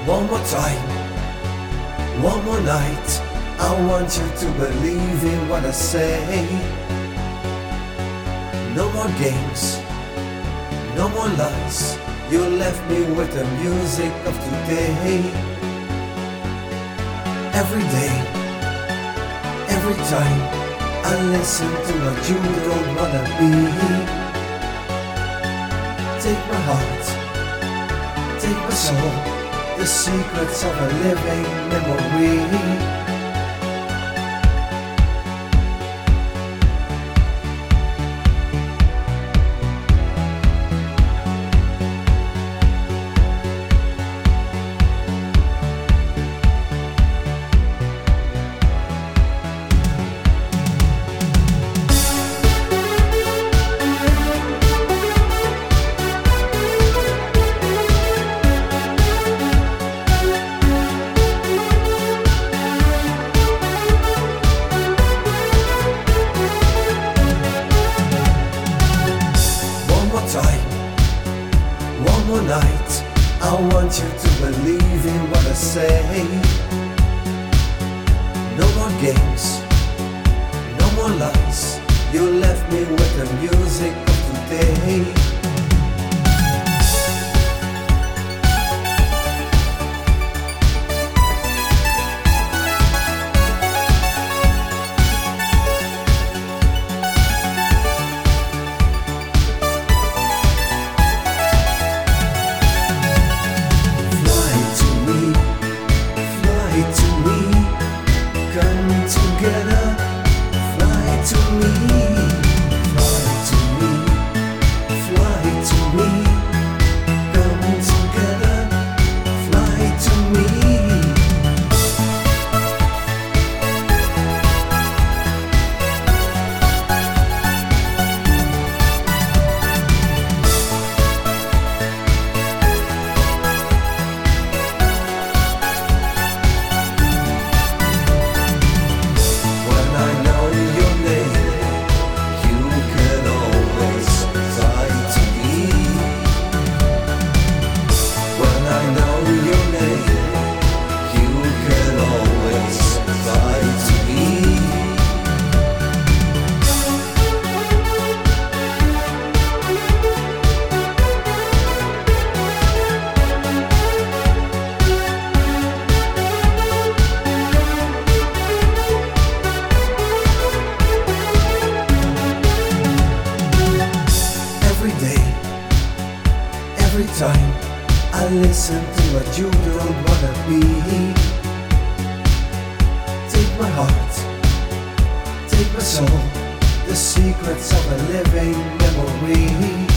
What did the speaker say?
One more time, one more night. I want you to believe in what I say. No more games, no more lies. You left me with the music of today. Every day, every time I listen to what you don't wanna be. Take my heart, take my soul, the secrets of a living memory. One more night, I want you to believe in what I say. No more games, no more lies. You left me with the music of today. Every time I listen to what you don't wanna be. Take my heart, take my soul, the secrets of a living memory.